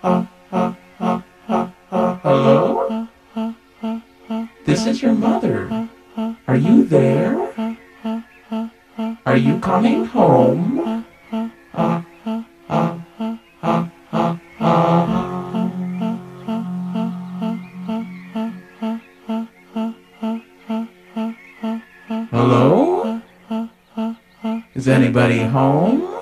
Hello? This is your mother. Are you there? Are you coming home? Hello? Is anybody home?